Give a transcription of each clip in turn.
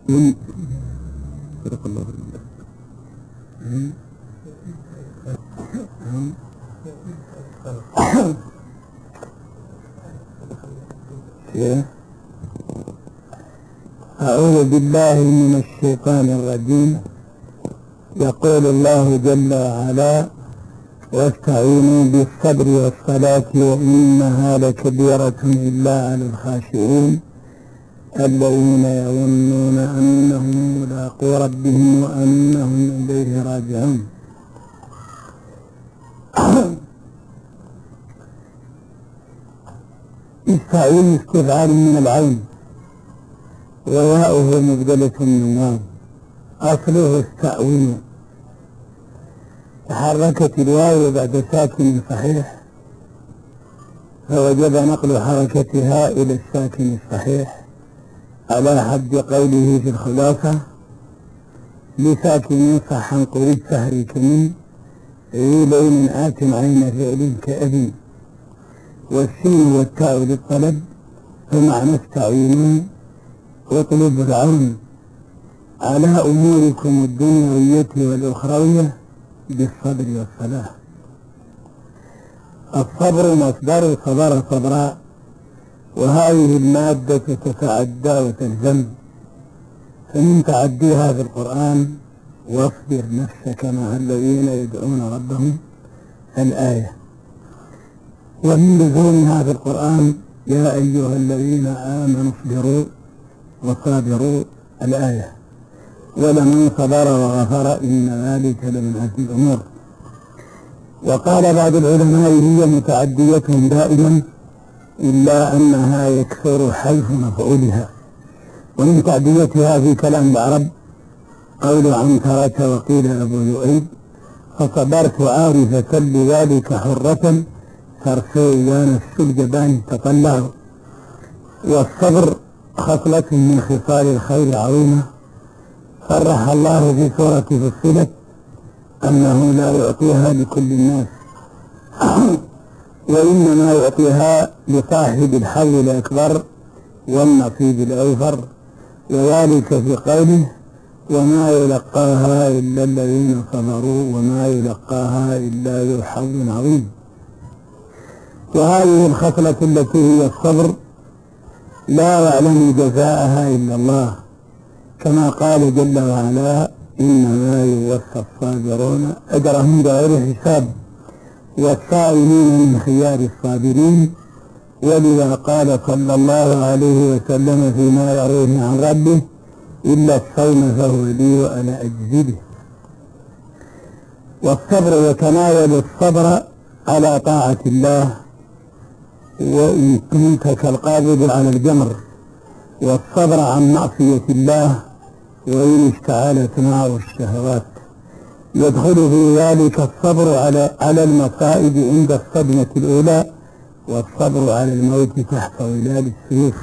صدق الله بالله. أعوذ بالله من الشيطان الرجيم. يقول الله جل وعلا: واستعينوا بالصبر والصلاة وإنها لكبيرة إلا على الخاشعين الذين يظنون أنهم ملاقو ربهم وأنهم إليه راجعون. استعين استفعال من العين وياؤه مبدلة من واو، أصله استعين. تحركت الواو بعد ساكن صحيح فوجب نقل حركتها إلى الساكن الصحيح على حد قوله في الخلاصة: لساكن صحا قريب سهرك من ذي لون آت عين فعل كأبي. والسين والتاء للطلب فمعنى استعينوا واطلبوا العون على أموركم الدنيوية والأخروية بالصبر والصلاة. الصبر مصدر صبر صبرا، وهذه المادة تتعدى وتلزم، فمن تعديها في القرآن: واصبر نفسك مع الذين يدعون ربهم الآية. ومن لزومها في القرآن: يا أيها الذين آمنوا اصبروا وصابروا الآية. ولمن صبر وغفر إن ذلك لمن عزم الأمور. وقال بعض العلماء: هي متعدية دائما إلا أنها يكثر حيث مفعولها. ومن تعديتها في كلام العرب قول عنترة وقيل أبو ذؤيب: فصبرت عارفة لذلك حرة ترسو إذا نفس الجبان تطلع. والصبر خصلة من خصال الخير عظيمة، صرح الله في سورة فصلت أنه لا يعطيها لكل الناس وإنما يعطيها لصاحب الحظ الأكبر والنصيب الأوفر، وذلك في قوله: وما يلقاها إلا الذين صبروا وما يلقاها إلا ذو حظ عظيم. وهذه الخصلة التي هي الصبر لا يعلم جزاءها إلا الله، كما قال جل وعلا: إنما يوفى الصابرون أجرهم بغير حساب والصائمين من خيار الصابرين. ولذا قال صلى الله عليه وسلم فيما يرويه عن ربه: إلا الصوم فهو لي وأنا أجزي به. والصبر يتناول الصبر على طاعة الله وإن كنت كالقابض على الجمر، والصبر عن معصية الله وإن اشتعلت نار الشهوات. يدخل في ذلك الصبر على المصائب عند الصدمة الأولى، والصبر على الموت تحت ظلال السيوف.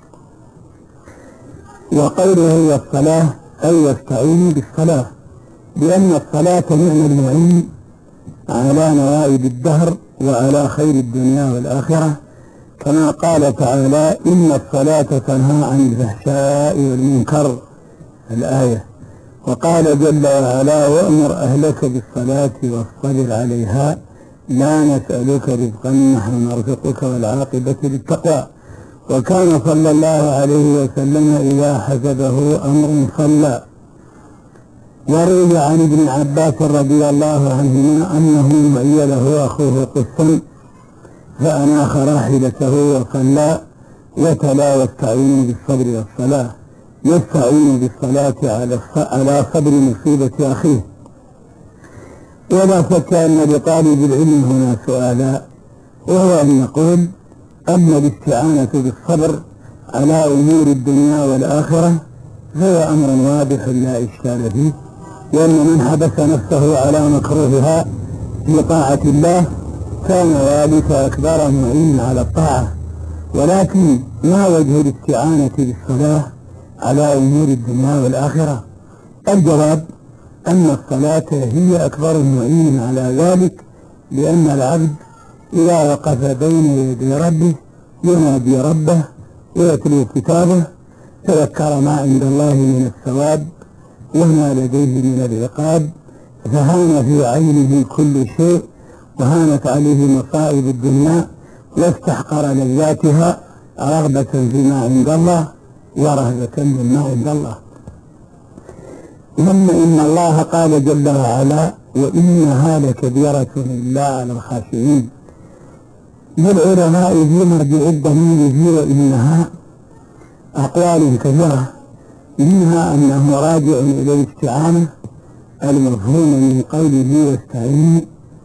وقوله هي الصلاة أي واستعينوا بالصلاة، لأن الصلاة نعم المعين على نوائب الدهر وعلى خير الدنيا والآخرة، كما قال تعالى: إن الصلاة تنهى عن الفحشاء والمنكر الآية. وقال جل وعلا: وأمر أهلك بالصلاة واصطبر عليها لا نسألك رزقا نحن نرزقك والعاقبة للتقوى. وكان صلى الله عليه وسلم إذا حسبه أمر صلى. وروي عن ابن عباس رضي الله عنهما أنه وعي له أخوه قسا فأناخ راحلته وصلى وتلا: واستعينوا بالصبر والصلاة. يستعين بالصلاة على صبر مصيبة أخيه. ولا شك أن لطالب العلم هنا سؤالا، وهو أن يقول: أما الاستعانة بالصبر على أمور الدنيا والآخرة فهو أمر واضح لا إشكال فيه، لأن من حبس نفسه على مكروهها في طاعة الله كان ذلك أكبر معين على الطاعة. ولكن ما وجه الاستعانة بالصلاة على أمور الدنيا والآخرة؟ الجواب أن الصلاة هي أكبر معين على ذلك، لأن العبد إذا وقف بين يدي ربه ينادي ربه ويتلو كتابه تذكر ما عند الله من الثواب وما لديه من العقاب، فهان في عينه كل شيء، وهانت عليه مصائب الدنيا، واستحقر لذاتها رغبة فيما عند الله ورهبة مما عند الله. ثم إن الله قال جل وعلا: وإنها لكبيرة إلا على الخاشعين. للعلماء في مرجع الضمير في وإنها أقوال كثيرة، منها أنه راجع إلى الاستعانة المفهوم من قوله واستعينوا،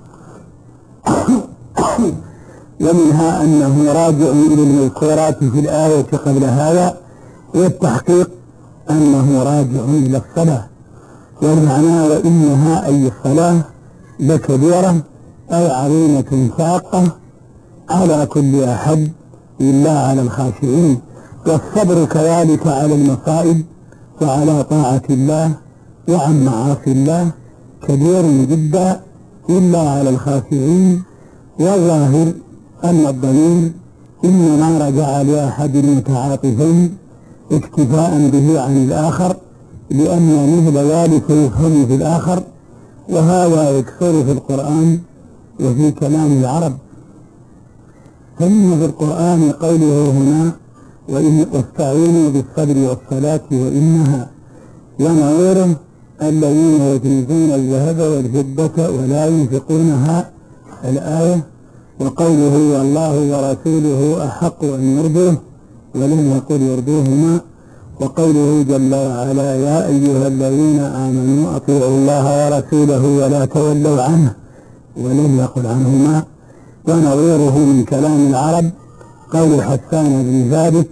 ومنها أنه راجع إلى المذكورات في الآية قبل هذا، والتحقيق أنه راجع إلى الصلاة. والمعنى وإنها أي الصلاة لكبيرة أي عظيمة شاقة على كل أحد إلا على الخاشعين. والصبر كذلك على المصائب وعلى طاعة الله وعن معاصي الله كبير جدا إلا على الخاشعين. والظاهر أن الضمير إنما رجع لأحد المتعاطفين اكتفاء به عن الآخر، لأن مثل ذلك يفهم في الآخر، وهذا يكثر في القرآن وفي كلام العرب. فإن في القرآن قوله هنا: واستعينوا بالصبر والصلاة وإنها، ونظيره الذين يكنزون الذهب والفضة ولا ينفقونها، الآية. وقوله: والله ورسوله أحق أن يرضوه، ولم يقل يرضوهما. وقوله جل وعلا: يا أيها الذين آمنوا أطيعوا الله ورسوله ولا تولوا عنه، ولم يقل عنهما. ونظيره من كلام العرب قول حسان بن ثابت: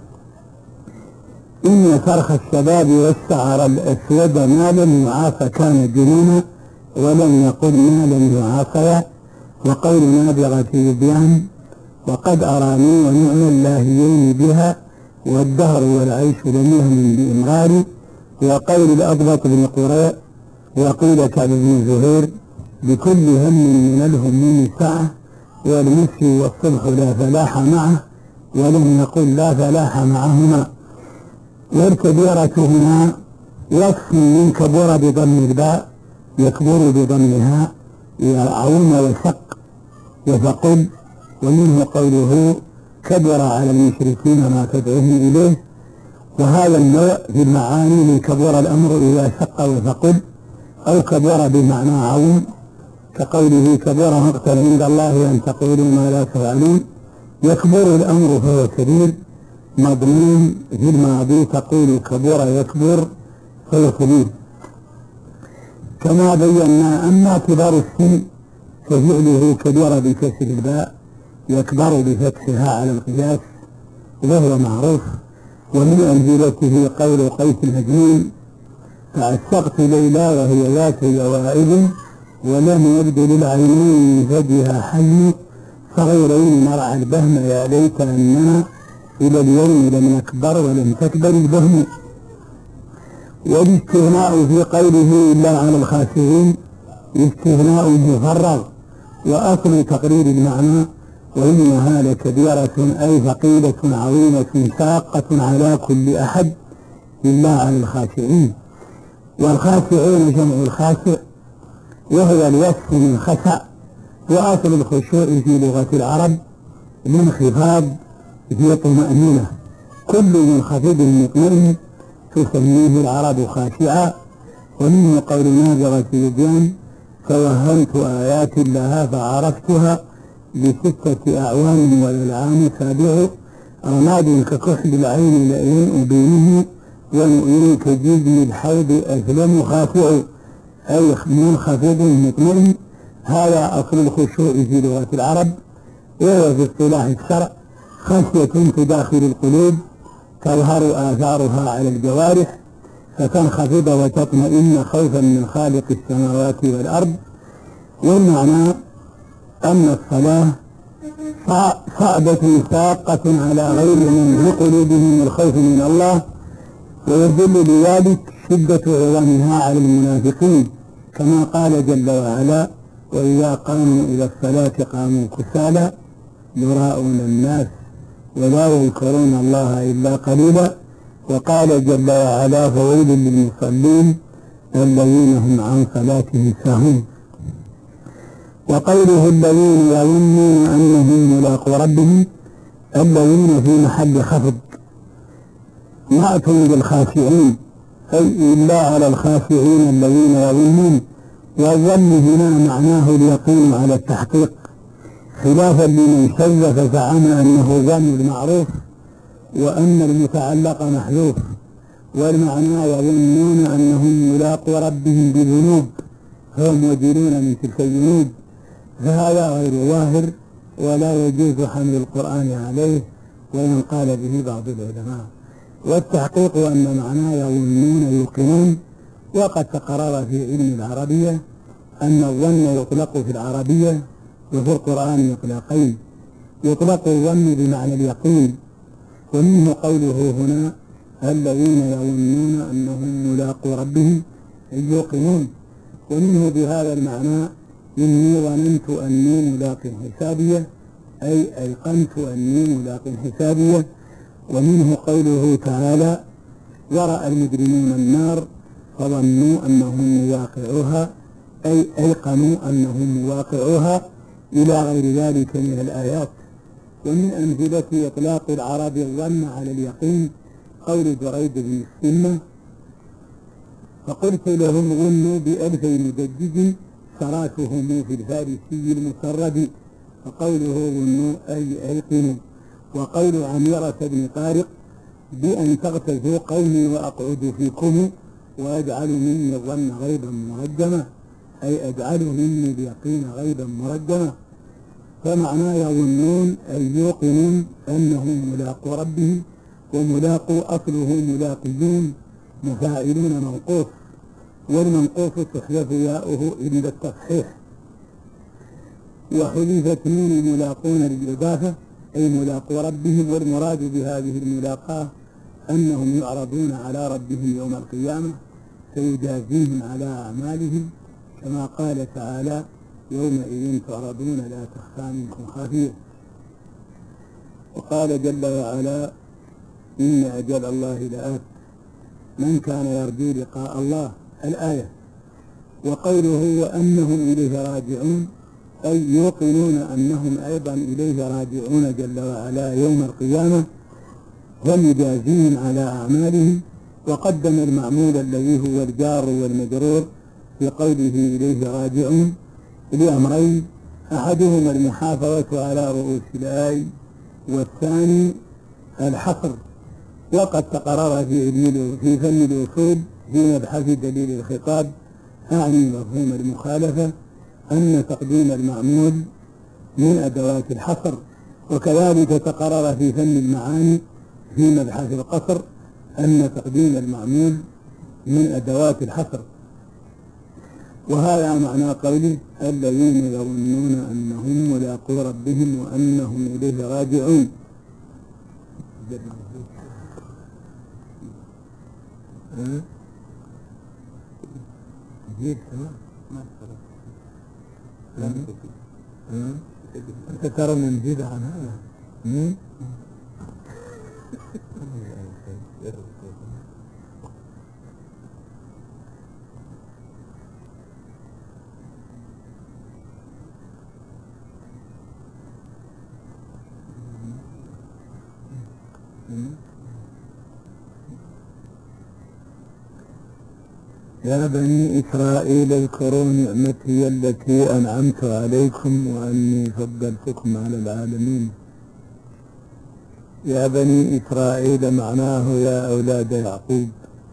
إن فرخ الشباب والشعر الأسود ما لم يعاص كان جنونا، ولم يقل ما لم يعاص. وقول نابغة يبيان: وقد أراني ونعم اللاهيين بها، والدهر والعيش لم يهم بإمراري. وقول الأضبط بن قريء وقيل كعب بن زهير: بكل هم من الهموم سعة، والمسي والصبح لا فلاح معه، ولم يقل لا فلاح معهما. والكبيرة هنا وصف من كبر بضم الباء يكبر بضمها، يعون وشق وفقل. ومنه قوله: كبر على المشركين ما تدعوهم إليه. وهذا النوع في المعاني من كبر الأمر إذا شق وفقل، أو كبر بمعنى عون، كقوله: كبر مقتا عند الله أن تقولوا ما لا تفعلون. يكبر الأمر فهو كبير، مضمون في الماضي تقول كبر يكبر فهو كبير. كما بينا أما كبر السن ففعله كبر بكسر الباء، يكبر بفتحها على القياس، وهو معروف. ومن أمثلته قول قيس المجنون: فعشقت ليلى وهي ذات جوائب، ولم يبد للعينين من ثديها حي، صغيرين مرعى البهم يا ليت أننا إلى اليوم لم نكبر ولم تكبر البهم. والاستغناء في قوله إلا على الخاشعين استغناء مفرغ، وأصل تقرير المعنى: وإنها لكبيرة أي ثقيلة عظيمة شاقة على كل أحد إلا على الخاشعين. والخاشعين جمع الخاشع، وهو الوصف من خشع. وأصل الخشوع في لغة العرب الانخفاض في طمأنينة، كل منخفض مطمئن تسميه العرب خاشعا. ومنه قول نابغة يبيان: توهمت آيات لها فعرفتها ب6 أعوام والعام سابع، رماد ككحل العين لئيم أبينه، ونؤمن كجزم الحوض أسلم خاشع، أي منخفض مطمئن. هذا أصل الخشوع في لغة العرب، وهو في اصطلاح الشرع خشية تداخل القلوب تظهر آثارها على الجوارح، فتنخفض وتطمئن خوفا من خالق السماوات والأرض. والمعنى أن الصلاة صعبة شاقة على غيرهم في قلوبهم الخوف من الله، ويدل بذلك شدة عظمها على المنافقين، كما قال جل وعلا: وإذا قاموا إلى الصلاة قاموا كسالى يراءون الناس ولا يذكرون الله إلا قليلا. وقال جل وعلا فويل للمصلين الذين هم عن صلاتهم ساهون. وقوله الذين يظنون أنهم ملاقو ربهم الذين في محل خفض نعت بالخاشعين أي إلا على الخاشعين الذين يظنون، والظن هنا معناه اليقين على التحقيق، خلافا لمن شذ فزعم أنه ظن المعروف وأن المتعلق محذوف، والمعنى يظنون أنهم ملاقو ربهم بذنوب هم وجلون من تلك الذنوب، فهذا غير ظاهر ولا يجوز حمل القرآن عليه وإن قال به بعض العلماء. والتحقيق أن معناه يظنون يوقنون. وقد تقرر في علم العربية أن الظن يطلق في العربية وفي القرآن إطلاقين، يطلق الظن بمعنى اليقين، ومنه قوله هنا الذين يظنون أنهم ملاقو ربهم أي يوقنون، ومنه بهذا المعنى إني ظننت أني ملاق حسابية أي أيقنت أني ملاق حسابية. ومنه قوله تعالى ورأى المجرمون النار فظنوا أنهم مواقعوها أي أيقنوا أنهم مواقعوها إلى غير ذلك من الآيات. ومن أمثلة إطلاق العرب الظن على اليقين قول جريد بن السمة فقلت لهم ظنوا بألفي مدجج سراتهم في الفارسي المسرد، فقوله ظنوا أي أيقنوا. وقول عميرة بن طارق بأن تغتزوا قومي وأقعد فيكم وأجعل مني الظن غيبا مرجما أي أجعل مني اليقين غيبا مرجما. فمعناه يظنون أي يوقنون أنهم ملاقو ربهم، وملاقو أصله ملاقيون مفاعلون منقوص، والمنقوص تحذف ياؤه عند التصحيح، وحذفت نون ملاقون للإضافة أي ملاقو ربهم. والمراد بهذه الملاقاة أنهم يعرضون على ربهم يوم القيامة فيجازيهم على أعمالهم، كما قال تعالى يومئذ تعرضون لا تخفى منكم خافية. وقال جل وعلا إن أجل الله لآت من كان يرجو لقاء الله الآية. وقوله وأنهم إليه راجعون أي يوقنون أنهم أيضا إليه راجعون جل وعلا يوم القيامة ومجازيهم على أعمالهم. وقدم المعمول الذي هو الجار والمجرور في قوله إليه راجعون لأمرين، أحدهما المحافظة على رؤوس الآي والثاني الحصر. وقد تقرر في فن الوصول في مبحث دليل الخطاب أعني مفهوم المخالفة أن تقديم المعمول من أدوات الحصر، وكذلك تقرر في فن المعاني في مبحث القصر أن تقديم المعمول من أدوات الحصر. وهذا معنى قوله الذين يظنون أنهم ملاقو ربهم وأنهم إليه راجعون. أنت ترى من نزيد عن هذا يا بني إسرائيل اذكروا نعمتي التي أنعمت عليكم وأني فضلتكم على العالمين. يا بني إسرائيل معناه يا أولاد يعقوب،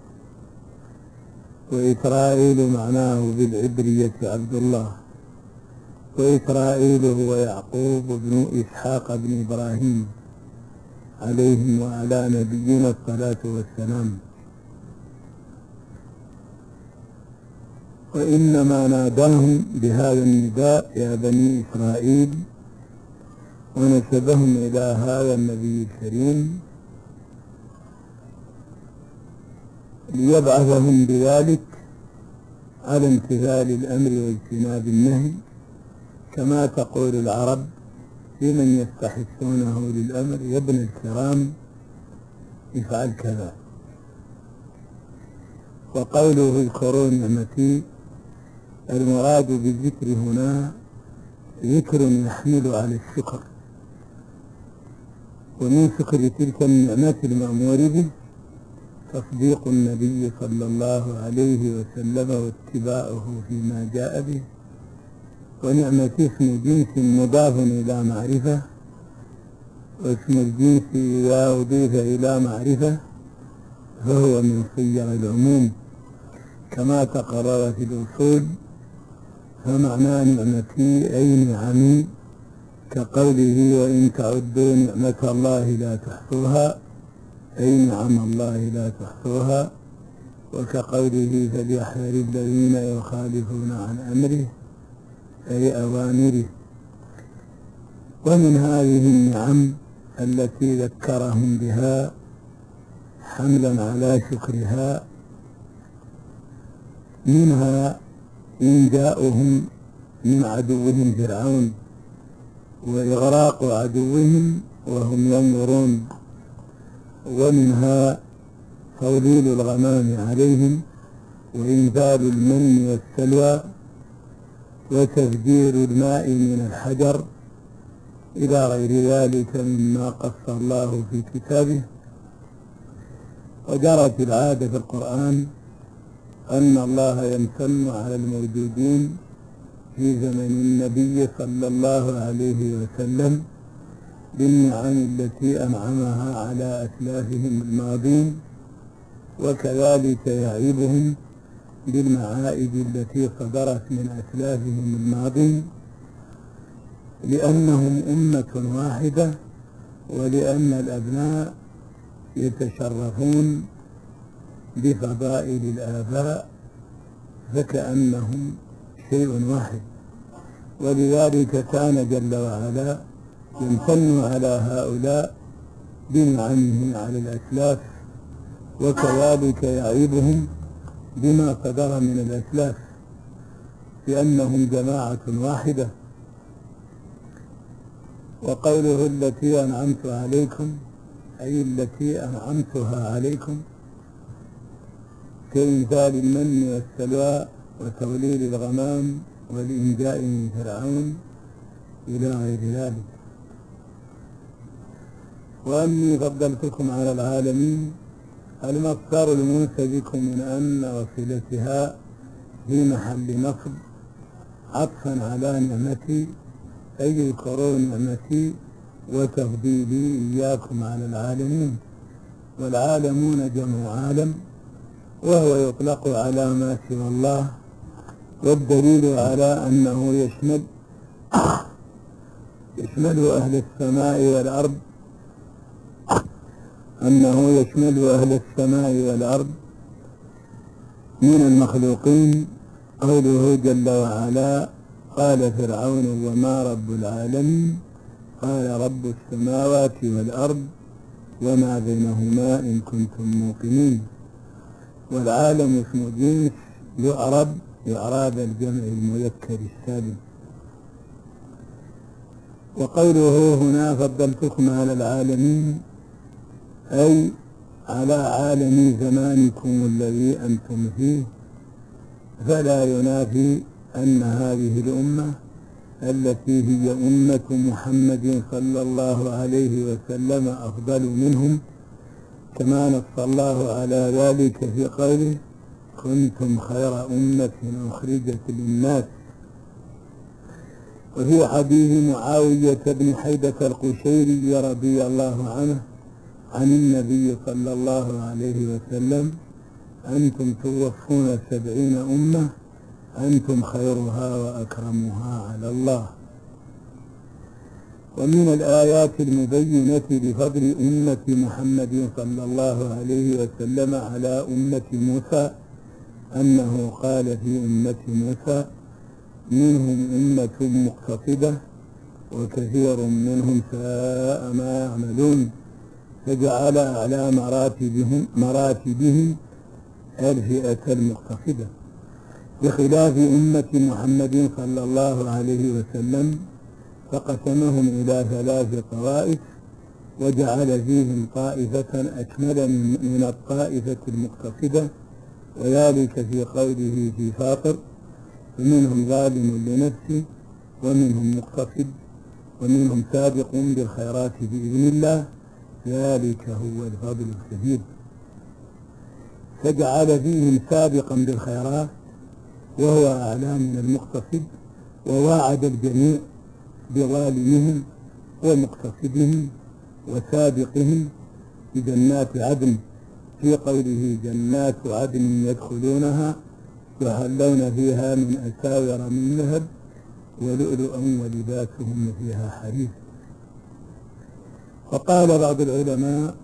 وإسرائيل معناه بالعبرية عبد الله، وإسرائيل هو يعقوب بن إسحاق بن إبراهيم عليهم وعلى نبينا الصلاة والسلام. وإنما ناداهم بهذا النداء يا بني إسرائيل ونسبهم إلى هذا النبي الكريم ليبعثهم بذلك على امتثال الأمر واجتناب النهي، كما تقول العرب لمن يستحثونه للأمر يا ابن الكرام افعل كذا، وقوله اذكروا نعمتي، المراد بالذكر هنا ذكر يحمل على الشكر، ومن شكر تلك النعمات المأمور به تصديق النبي صلى الله عليه وسلم واتباعه فيما جاء به. ونعمة اسم جنس مضاف إلى معرفة، واسم الجنس إذا أضيف إلى معرفة فهو من صيغ العموم كما تقرر في الأصول. فمعنى نعمتي أي نعمي، كقوله وإن تعدوا نعمة الله لا تحصوها، أي نعم الله لا تحصوها. وكقوله فليحذر الذين يخالفون عن أمره، أي أوامره. ومن هذه النعم التي ذكرهم بها حملا على شكرها منها إنجاؤهم من عدوهم فرعون وإغراق عدوهم وهم ينظرون، ومنها توليل الغمام عليهم وإنزال المن والسلوى وتفجير الماء من الحجر إلى غير ذلك مما قص الله في كتابه. وجرت العادة في القرآن أن الله يمتن على الموجودين في زمن النبي صلى الله عليه وسلم بالنعم التي أنعمها على أسلافهم الماضين، وكذلك يعيبهم بالمعائب التي صدرت من أسلافهم الماضين، لأنهم أمة واحدة، ولأن الأبناء يتشرفون بفضائل الآباء فكأنهم شيء واحد. ولذلك كان جل وعلا يمتن على هؤلاء بنعمه على الأسلاف، وكذلك يعيبهم بما صدر من الأسلاف لأنهم جماعة واحدة. وقوله التي أنعمت عليكم، أي التي أنعمتها عليكم، كإنزال المن والسلوى وتوليل الغمام والإنجاء من فرعون إلى غير ذلك. وأني فضلتكم على العالمين، المصدر المنسبك من أن وصلتها في محل نصب عطفا على نعمتي، أي اذكروا نعمتي وتفضيلي إياكم على العالمين. والعالمون جمع عالم، وهو يطلق على ما سوى الله، والدليل على أنه يشمل أهل السماء والأرض، أنه يشمل أهل السماء والأرض من المخلوقين. قوله جل وعلا قال فرعون وما رب العالمين، قال رب السماوات والأرض وما بينهما إن كنتم موقنين. والعالم اسم جنس يعرب إعراب الجمع المذكر السالم. وقوله هنا فضلتكم على العالمين، أي على عالم زمانكم الذي أنتم فيه، فلا ينافي أن هذه الأمة التي هي أمة محمد صلى الله عليه وسلم أفضل منهم، كما نص الله على ذلك في قوله كنتم خير أمة أخرجت للناس. وفي حديث معاوية بن حيدة القشيري رضي الله عنه عن النبي صلى الله عليه وسلم أنتم توفون 70 أمة أنتم خيرها وأكرمها على الله. ومن الآيات المبينة لفضل أمة محمد صلى الله عليه وسلم على أمة موسى أنه قال في أمة موسى منهم أمة مقتصدة وكثير منهم ساء ما يعملون، فجعل على مراتبهم الفئة المقتصدة، بخلاف أمة محمد صلى الله عليه وسلم فقسمهم إلى 3 طوائف، وجعل فيهم طائفة أكمل من الطائفة المقتصدة، وذلك في قوله في فاطر: فمنهم ظالم لنفسه ومنهم مقتصد ومنهم سابق بالخيرات بإذن الله، ذلك هو الفضل الكبير. فجعل فيهم سابقا بالخيرات وهو أعلى من المقتصد، وواعد الجميع بظالمهم ومقتصدهم وسابقهم بجنات عدن، في قوله: جنات عدن يدخلونها يحلون فيها من أساور من ذهب ولؤلؤا ولباسهم فيها حرير. وقال بعض العلماء: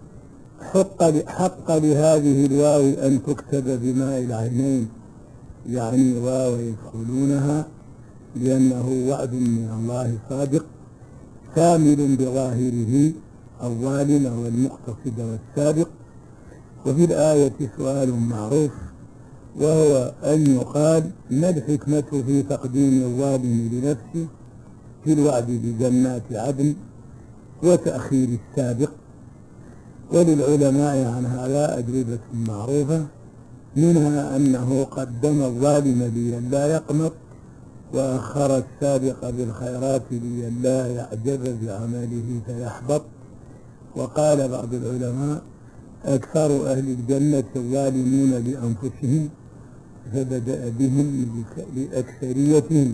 حق لهذه الواو أن تكتب بماء العينين، يعني واو يدخلونها، لأنه وعد من الله صادق كامل بظاهره الظالم والمقتصد والسابق. وفي الآية سؤال معروف، وهو أن يقال: ما الحكمة في تقديم الظالم لنفسه في الوعد بجنات عدن وتأخير السابق؟ وللعلماء عن هذا أجوبة معروفة، منها أنه قدم الظالم لئلا يقنط، وأخر السابق بالخيرات لئلا يعجب بعمله فيحبط. وقال بعض العلماء: أكثر أهل الجنة الظالمون لأنفسهم، فبدأ بهم لأكثريتهم.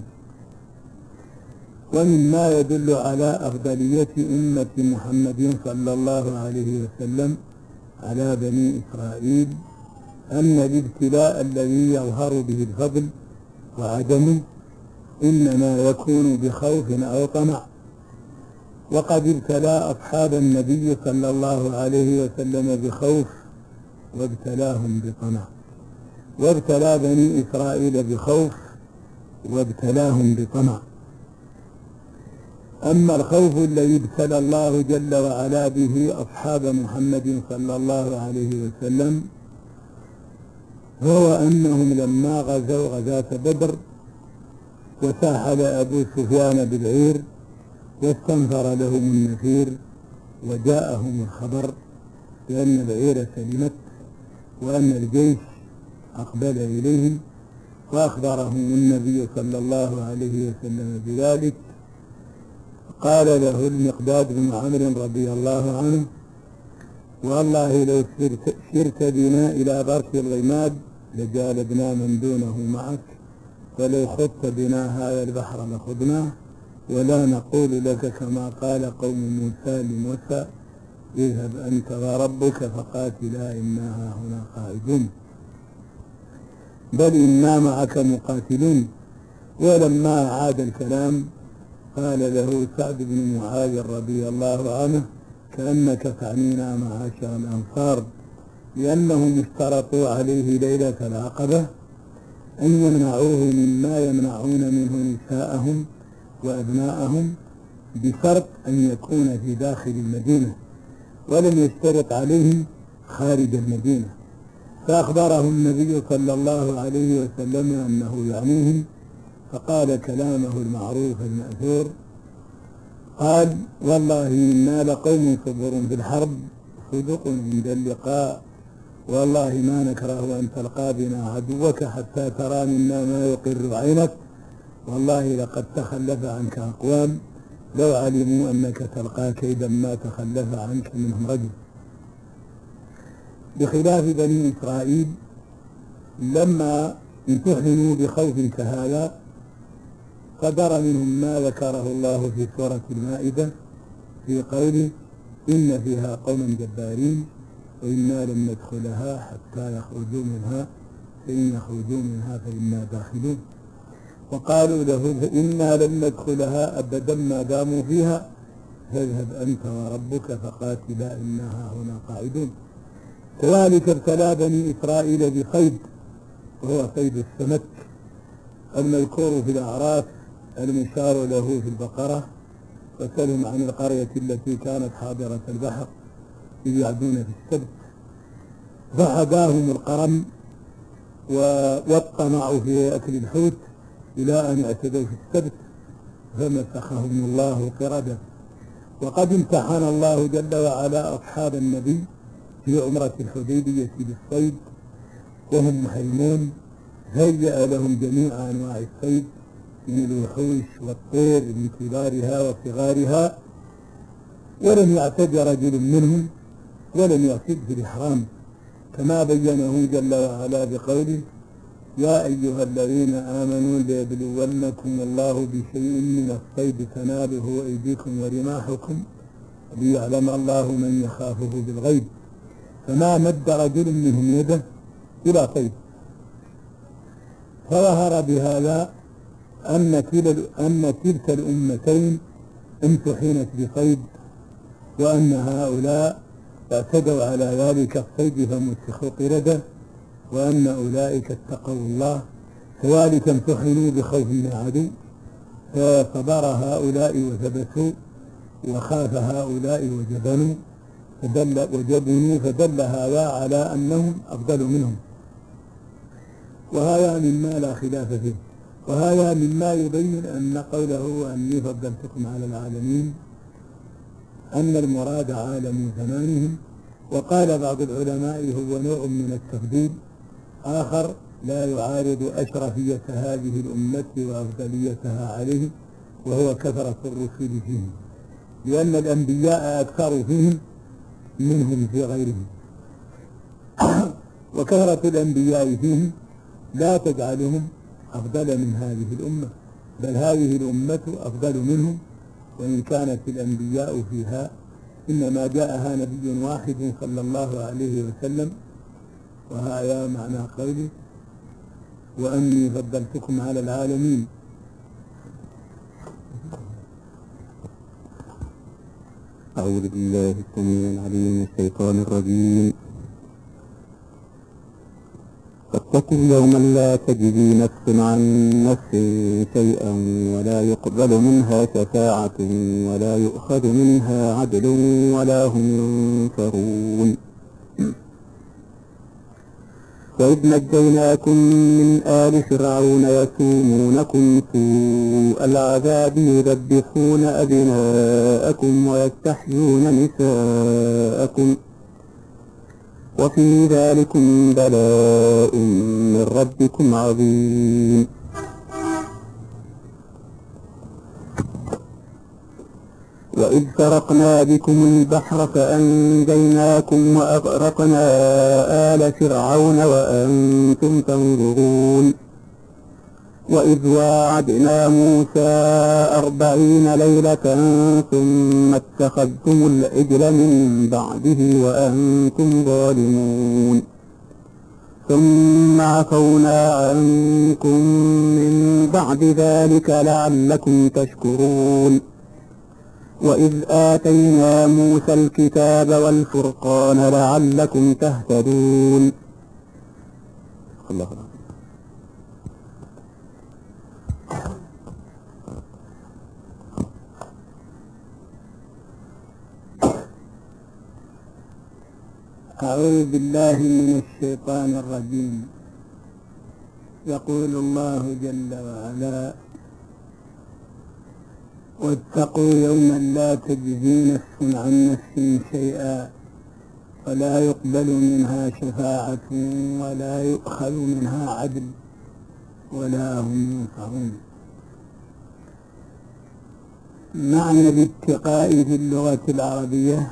ومما يدل على أفضلية أمة محمد صلى الله عليه وسلم على بني إسرائيل أن الابتلاء الذي يظهر به الفضل وعدمه إنما يكون بخوف أو طمع. وقد ابتلى أصحاب النبي صلى الله عليه وسلم بخوف وابتلاهم بطمع، وابتلى بني إسرائيل بخوف وابتلاهم بطمع. أما الخوف الذي ابتلى الله جل وعلا به أصحاب محمد صلى الله عليه وسلم هو أنهم لما غزوا غزاة بدر وساحل أبو سفيان بالعير واستنفر لهم النفير، وجاءهم الخبر بأن العير سلمت وأن الجيش أقبل إليهم، وأخبرهم النبي صلى الله عليه وسلم بذلك. قال له المقداد بن عمرو رضي الله عنه: والله لو سرت بنا إلى برك الغماد لجالبنا من دونه معك، ولو خضت بنا هذا البحر لخضناه، ولا نقول لك كما قال قوم موسى لموسى: اذهب أنت وربك فقاتلا إنا هنا قاعدون، بل إنا معك مقاتلون. ولما عاد الكلام قال له سعد بن معاذ رضي الله عنه: كأنك تعنينا معاشر الأنصار، لأنهم اشترطوا عليه ليلة العقبة أن يمنعوه مما يمنعون منه نساءهم وأبناءهم بشرط أن يكون في داخل المدينة، ولم يشترط عليهم خارج المدينة. فأخبره النبي صلى الله عليه وسلم أنه يعنيهم، فقال كلامه المعروف المأثور، قال: والله إنا لقوم صبر في الحرب صدق عند اللقاء، والله ما نكره أن تلقى بنا عدوك حتى ترى منا ما يقر عينك، والله لقد تخلف عنك أقوام لو علموا أنك تلقى كيدا ما تخلف عنك منهم رجل. بخلاف بني إسرائيل لما امتحنوا بخوف كهذا قدر منهم ما ذكره الله في سورة المائدة في قوله: إن فيها قوما جبارين وإنا لن ندخلها حتى يخرجوا منها فإن يخرجوا منها فإنا داخلون. وقالوا له: إنا لن ندخلها أبدا ما داموا فيها فاذهب أنت وربك فقاتلا إنها هنا قاعدون. كذلك ابتلى بني إسرائيل بصيد، وهو صيد السمك المذكور في الأعراف المشار له في البقرة: وسلهم عن القرية التي كانت حاضرة البحر إذ يعدون في السبت فحداهم القرم والطمع في أكل الحوت إلى أن اعتدوا في السبت فمسخهم الله قردة. وقد امتحن الله جل وعلا أصحاب النبي في عمرة الحديبية بالصيد، وهم محرمون، هيأ لهم جميع أنواع الصيد من الوحوش والطير من كبارها وصغارها، ولم يعتد رجل منهم ولم يعتد في الإحرام، كما بينه جل وعلا بقوله: يا أيها الذين آمنوا ليبلونكم الله بشيء من الصيد تناله أيديكم ورماحكم ليعلم الله من يخافه بالغيب. فما مد رجل منهم يده إلى صيد. فظهر بهذا أن تلك الأمتين امتحنت بصيد، وأن هؤلاء اعتدوا على ذلك الصيد فمسخوا قردة، وأن أولئك اتقوا الله، كذلك امتحنوا بخوف من العدو، فصبر هؤلاء وثبتوا، وخاف هؤلاء وجبنوا، فدل هذا على أنهم أفضل منهم، وهذا مما لا خلاف فيه. وهذا مما يبين أن قوله أني فضلتكم على العالمين أن المراد عالم زمانهم. وقال بعض العلماء هو نوع من التفضيل آخر لا يعارض أشرفية هذه الأمة وأفضليتها عليه، وهو كثرة الرسل فيهم، لأن الأنبياء أكثر فيهم منهم في غيرهم، وكثرة الأنبياء فيهم لا تجعلهم أفضل من هذه الأمة، بل هذه الأمة أفضل منهم، وإن كانت الأنبياء فيها إنما جاءها نبي واحد صلى الله عليه وسلم. وهذا معنى قوله وأني فضلتكم على العالمين. أعوذ بالله السميع العليم من الشيطان الرجيم. فاتقوا يوما لا تجزي نفس عن نفس شيئا ولا يقبل منها شفاعة ولا يؤخذ منها عدل ولا هم ينصرون. وإذ نجيناكم من آل فرعون يسومونكم سوء العذاب يذبحون أبناءكم ويستحيون نساءكم وفي ذلكم بلاء من ربكم عظيم. وإذ فرقنا بكم البحر فأنجيناكم وأغرقنا آل فرعون وأنتم تنظرون. وإذ واعدنا موسى 40 ليلة ثم اتخذتم العجل من بعده وأنتم ظالمون ثم عفونا عنكم من بعد ذلك لعلكم تشكرون. وإذ آتينا موسى الكتاب والفرقان لعلكم تهتدون. الله أكبر. أعوذ بالله من الشيطان الرجيم. يقول الله جل وعلا واتقوا يوما لا تجزي نفس عن نفس شيئا ولا يقبل منها شفاعة ولا يؤخذ منها عدل ولا هم ينصرون. معنى الاتقاء في اللغة العربية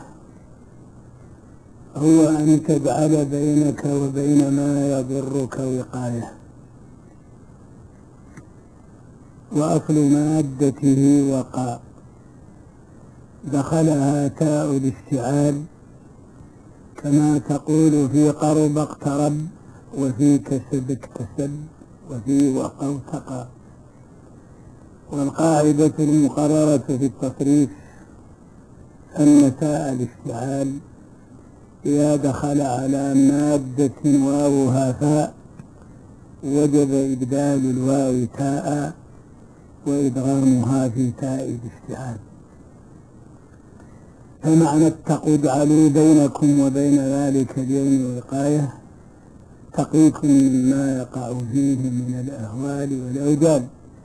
هو أن تجعل بينك وبين ما يضرك وقاية، وأصل مادته وقاء، دخلها تاء الافتعال، كما تقول في قرب اقترب، وفي كسب اكتسب، وفي وقى ارتقى. والقاعدة المقررة في التصريف أن تاء الافتعال إذا دخل على مادة واوها فاء وجب إبدال الواو تاء وإدغامها في تاء الافتعال. فمعنى اتقوا اجعلوا بينكم وبين ذلك اليوم وقاية تقيكم مما يقع فيه من الأهوال والأوجال.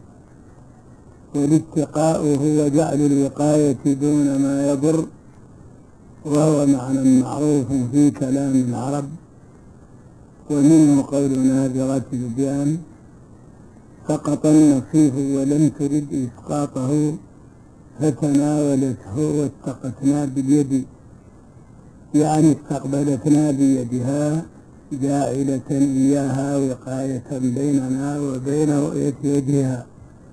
والاتقاء هو جعل الوقاية دون ما يضر، وهو معنى معروف في كلام العرب، ومنه قول نابغة البيان: سقط النصيف ولم ترد إسقاطه فتناولته واتقتنا باليد، يعني استقبلتنا بيدها جاعلة إياها وقاية بيننا وبين رؤية وجهها.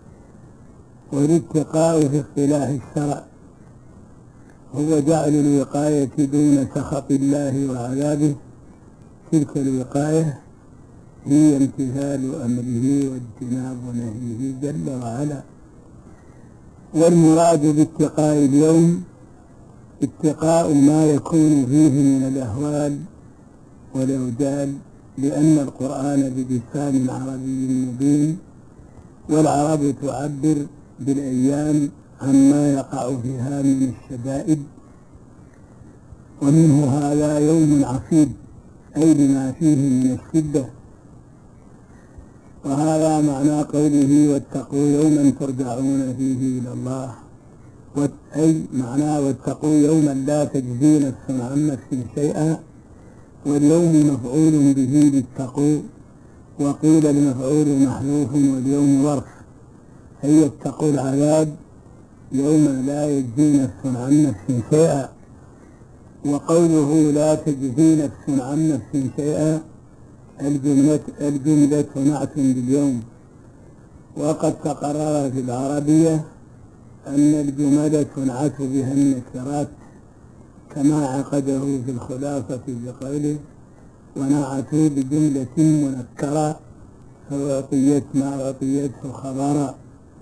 والاتقاء في اصطلاح الشرع هو جعل الوقاية دون سخط الله وعذابه. تلك الوقاية هي امتثال أمره واجتناب نهيه جل وعلا. والمراد باتقاء اليوم اتقاء ما يكون فيه من الأهوال والأوجال، لأن القرآن بلسان عربي مبين، والعرب تعبر بالأيام عما يقع فيها من الشدائد، ومنه هذا يوم عصيب أي لما فيه من الشدة. وهذا معنى قوله: واتقوا يوما ترجعون فيه إلى الله، أي معناه واتقوا يوما لا تجزي نفس عن نفس شيئا. واليوم مفعول به لاتقوا، وقيل المفعول محذوف واليوم ظرف، أي اتقوا العذاب يوم لا يجزي نفس عن نفس شيئا. وقوله لا تجزي نفس عن نفس شيئا الجملة نعت باليوم. وقد تقرر في العربية أن الجملة تنعت بها النكرات، كما عقده في الخلاصة بقوله: ونعتوا بجملة منكرة فوقيت ما وقيته خبرا.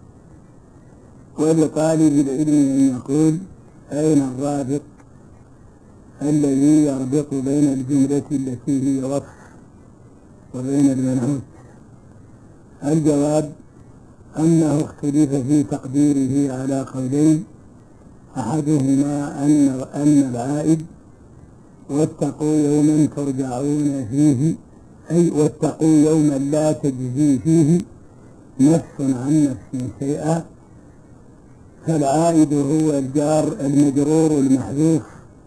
ولطالب العلم أن يقول: أين الرابط الذي يربط بين الجملة التي هي وصف وبين المنعوت؟ الجواب أنه اختلف في تقديره على قولين: أحدهما أن العائد واتقوا يوما ترجعون فيه، أي واتقوا يوما لا تجزي فيه نفس عن نفس شيئا، فالعائد هو الجار المجرور المحذوف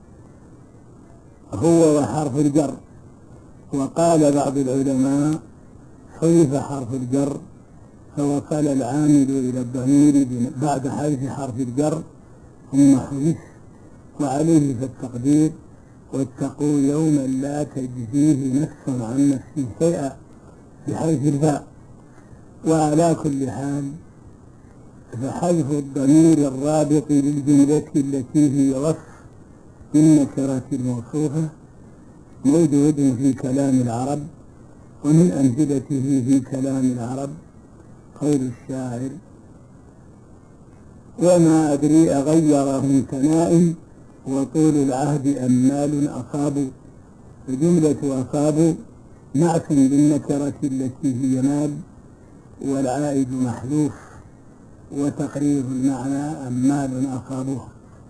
هو وحرف الجر. وقال بعض العلماء: حذف حرف الجر فوصل العامل إلى الضمير بعد حذف حرف الجر ثم حذف، وعليه فالتقدير: واتقوا يوما لا تجزيه نفس عن نفس شيئا بحذف الفاء. وعلى كل حال فحذف الضمير الرابط للجملة التي هي وصف بالنكرة الموصوفة موجود في كلام العرب، ومن أمثلته في كلام العرب قول الشاعر: وما أدري أغيرهم كنائم وطول العهد أمال أصابوا. وجملة أصابوا نعت بالنكرة التي هي مال، والعائد محذوف، وتقرير المعنى أمال أصابوه.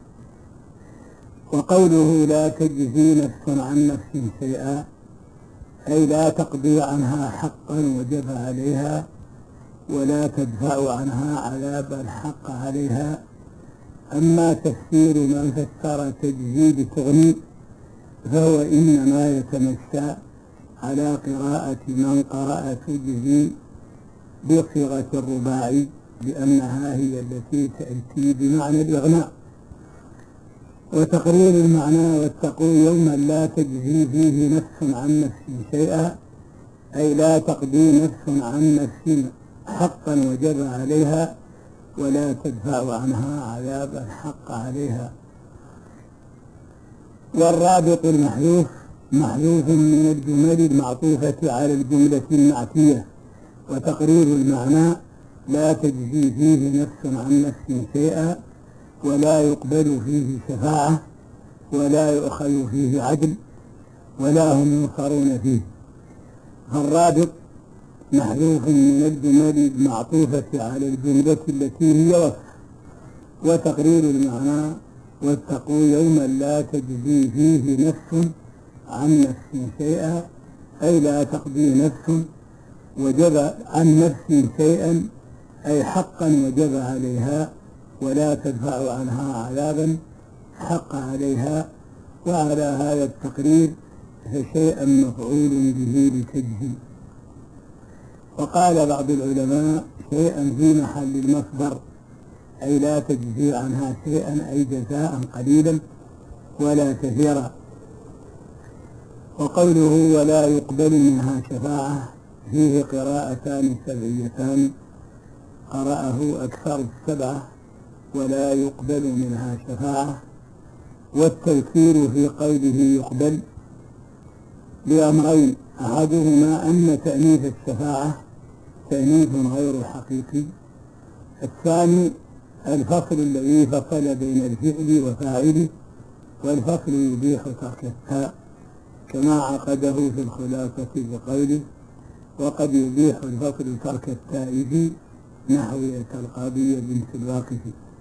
وقوله لا تجزي نفس عن نفس شيئا أي لا تقضي عنها حقا وجب عليها ولا تدفع عنها عذاب الحق عليها. أما تفسير من فسر تجزي بتغني فهو إنما يتمشى على قراءة من قرأ تجزي بصيغة الرباعي، لأنها هي التي تأتي بمعنى الإغناء. وتقرير المعنى واتقوا يوما لا تجزي فيه نفس عن نفس شيئا أي لا تقضي نفس عن نفس حقا وجب عليها ولا تدفع عنها عذاب الحق عليها. والرابط المحذوف محذوف من الجمل المعطوفة على الجملة النعتية. وتقرير المعنى لا تجزي فيه نفس عن نفس شيئا ولا يقبل فيه شفاعة ولا يؤخذ فيه عدل ولا هم ينصرون فيه. فالرابط محذوف من الجمل المعطوفة على الجملة التي هي وصف. وتقرير المعنى واتقوا يوما لا تجزي فيه نفس عن نفس شيئا أي لا تقضي نفس وجب عن نفس شيئا أي حقا وجب عليها ولا تدفع عنها عذابا حق عليها. وعلى هذا التقرير فشيئا مفعول به لتجزي. وقال بعض العلماء شيئا في محل المصدر، أي لا تجزي عنها شيئا، أي جزاء قليلا ولا كثيرا. وقوله ولا يقبل منها شفاعة فيه قراءتان سبعيتان، قرأه أكثر السبعة ولا يقبل منها شفاعة. والتذكير في قوله يقبل بأمرين، أحدهما أن تأنيث الشفاعة تأنيث غير حقيقي، الثاني الفصل الذي فصل بين الفعل وفاعله، والفصل يبيح ترك التاء كما عقده في الخلاصة بقوله وقد يبيح الفصل ترك التاء في نحو كالقاضية بنت الواقف.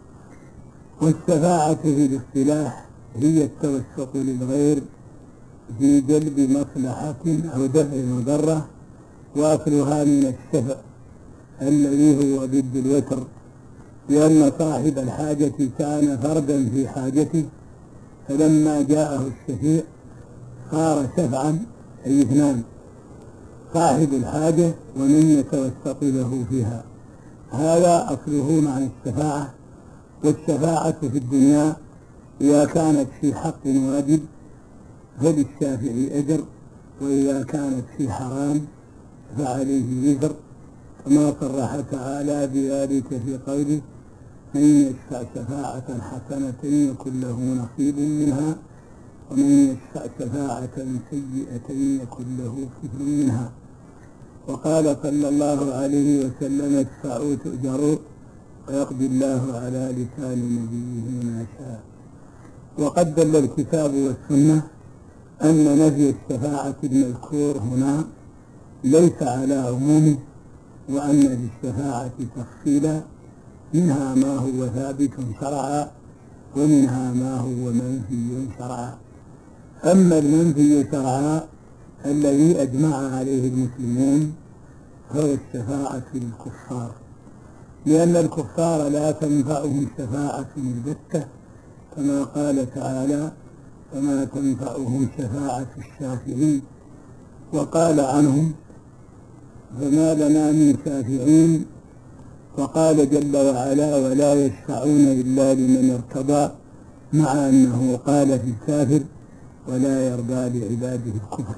والشفاعة في الاصطلاح هي التوسط للغير في جلب مصلحة أو دفع مضرة، وأصلها من الشفع الذي هو ضد الوتر، لأن صاحب الحاجة كان فردا في حاجته، فلما جاءه الشفيع صار شفعا، أي اثنان، صاحب الحاجة ومن يتوسط له فيها. هذا أصله معنى الشفاعة. والشفاعة في الدنيا إذا كانت في حق واجب فللشافع أجر، وإذا كانت في حرام فعليه وزر، كما صرح تعالى بذلك في قوله من يشفع شفاعة حسنة يكن له نصيب منها ومن يشفع شفاعة سيئة يكن له كفل منها. وقال صلى الله عليه وسلم اشفعوا تؤجروا ويقضي الله على لسان نبيه ما شاء. وقد دل الكتاب والسنة أن نفي الشفاعة المذكور هنا ليس على عمومه، وأن للشفاعة تفصيلا، منها ما هو ثابت شرعا ومنها ما هو منفي شرعا. أما المنفي شرعا الذي أجمع عليه المسلمون هو الشفاعة للكفار، لأن الكفار لا تنفعهم شفاعة البتة، كما قال تعالى فما تنفعهم شفاعة الشافعين. وقال عنهم فما لنا من شافعين، وقال جل وعلا ولا يشفعون إلا لمن ارتضى، مع أنه قال في الكافر ولا يرضى لعباده الكفر.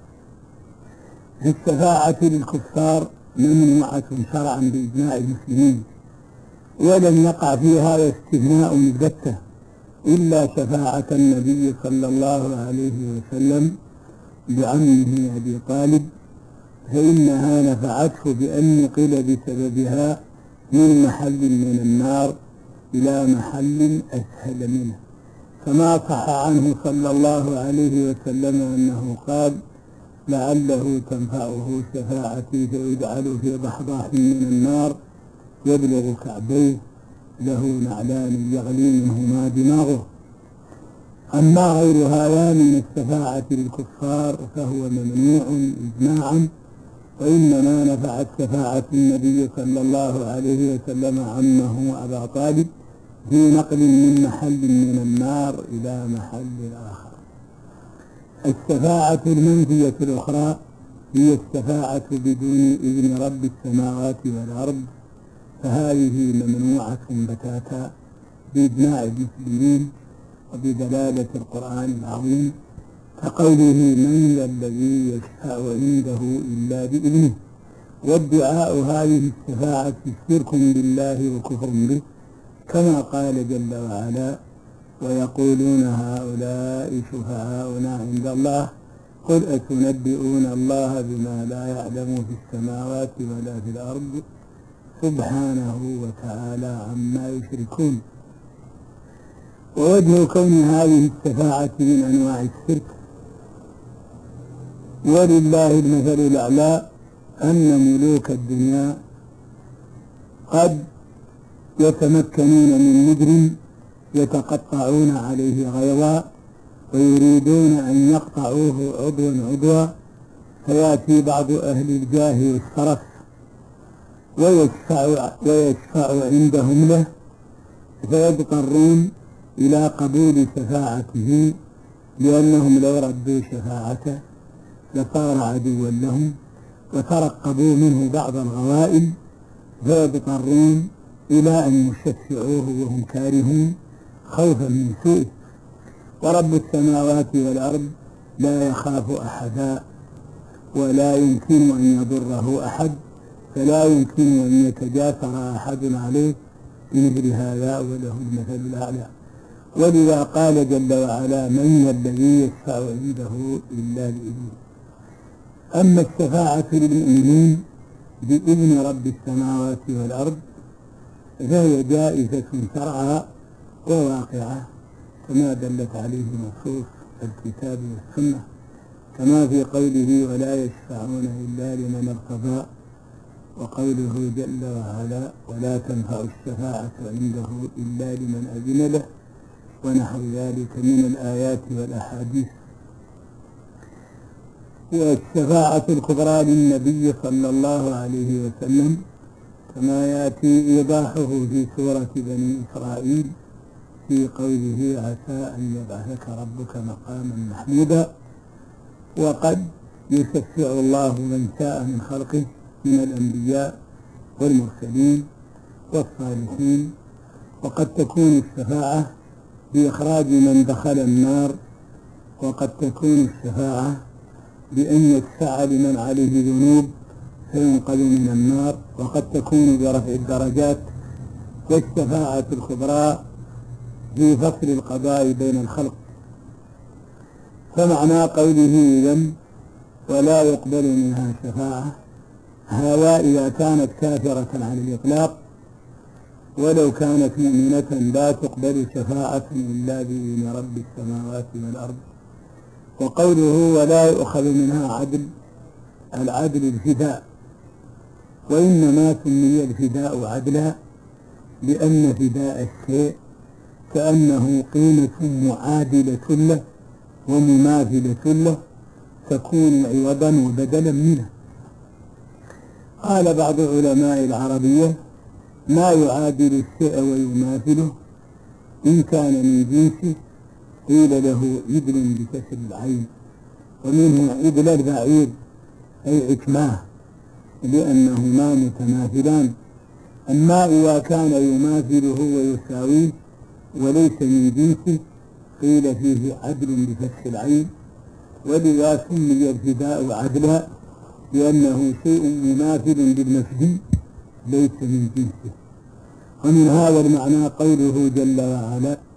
الشفاعة للكفار ممنوعة شرعا بإجماع المسلمين، ولم يقع فيها استثناء البتة إلا شفاعة النبي صلى الله عليه وسلم بعمه أبي طالب، فإنها نفعته بأن نقل بسببها من محل من النار إلى محل أسهل منه، كما صح عنه صلى الله عليه وسلم أنه قال لعله تنفعه شفاعتي فيجعل في ضحضاح من النار يبلغ كعبيه له نعلان يغلي منهما دماغه. أما غير هذا من الشفاعة للكفار فهو ممنوع إجماعا، وإنما نفعت شفاعة النبي صلى الله عليه وسلم عمه أبا طالب في نقل من محل من النار إلى محل آخر. الشفاعة المنفية الأخرى هي الشفاعة بدون إذن رب السماوات والأرض، فهذه ممنوعة بتاتا بإجماع المسلمين وبدلالة القرآن العظيم، كقوله من ذا الذي يشفع عنده إلا بإذنه. وادعاء هذه الشفاعة شرك بالله وكفر به، كما قال جل وعلا ويقولون هؤلاء شفعاؤنا عند الله قل أتنبئون الله بما لا يعلم في السماوات ولا في الأرض سبحانه وتعالى عما يشركون. ووجه كون هذه الشفاعة من أنواع الشرك ولله المثل الأعلى أن ملوك الدنيا قد يتمكنون من مجرم يتقطعون عليه غيظا ويريدون أن يقطعوه عضوا عضوا، فيأتي بعض أهل الجاه والشرف ويشفع عندهم له، فيضطرون إلى قبول شفاعته لأنهم لو ردوا شفاعته لصار عدوا لهم وترقبوا منه بعض الغوائل فيضطرون إلى أن يشفعوه وهم كارهون خوفا من سوءه. ورب السماوات والأرض لا يخاف أحدا ولا يمكن أن يضره أحد، فلا يمكن أن يتجاسر أحد عليه بمثل هذا وله المثل الأعلى. ولذا قال جل وعلا: من الذي يشفع عنده إلا بإذنه. أما الشفاعة للمؤمنين بإذن رب السماوات والأرض فهي جائزة شرعا وواقعة كما دلت عليه نصوص الكتاب والسنة، كما في قوله: ولا يشفعون إلا لمن ارتضى، وقوله جل وعلا: ولا تنفع الشفاعة عنده إلا لمن أذن له، ونحو ذلك من الآيات والأحاديث. والشفاعة الكبرى للنبي صلى الله عليه وسلم كما يأتي إيضاحه في سورة بني إسرائيل في قوله: عسى أن يبعثك ربك مقاما محمودا. وقد يشفع الله من شاء من خلقه من الأنبياء والمرسلين والصالحين، وقد تكون الشفاعة بإخراج من دخل النار، وقد تكون الشفاعة بأن يشفع لمن عليه ذنوب فينقذ من النار، وقد تكون برفع الدرجات. والشفاعة الكبرى في فصل القضاء بين الخلق. فمعنى قوله إذن ولا يقبل منها شفاعة هذا إذا كانت كافرة على الإطلاق، ولو كانت مؤمنة لا تقبل شفاعة إلا بإذن رب السماوات والأرض. وقوله ولا يؤخذ منها عدل، العدل الفداء، وإنما سمي الفداء عدلا لأن فداء الشيء كأنه قيمة معادلة له ومماثلة له تكون عوضا وبدلا منه. قال بعض علماء العربية: ما يعادل الشيء ويماثله إن كان من جنسه قيل له عدل بكسر العين، ومنه عدل البعير أي عكماه، لأنهما متماثلان. أما إذا كان يماثله ويساويه وليس من جنسه قيل فيه عدل بفتح العين. ولذا سمي الفداء عدلا لأنه شيء مماثل بالمفهوم ليس من جنسه. ومن هذا المعنى قوله جل وعلا: